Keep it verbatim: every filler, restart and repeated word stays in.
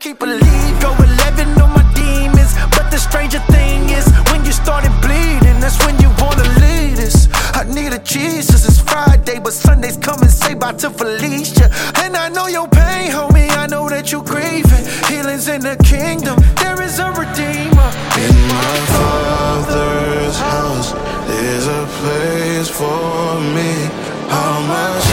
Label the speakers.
Speaker 1: keep believe, go eleven on my demons. But the stranger thing is, when you started bleeding, that's when you wanna lead us. I need a Jesus, it's Friday, but Sunday's come and say bye to Felicia. And I know your pain, homie, I know that you grieving. Healing's in the kingdom, there is a redeemer.
Speaker 2: In my Father's house, there's a place for me. How much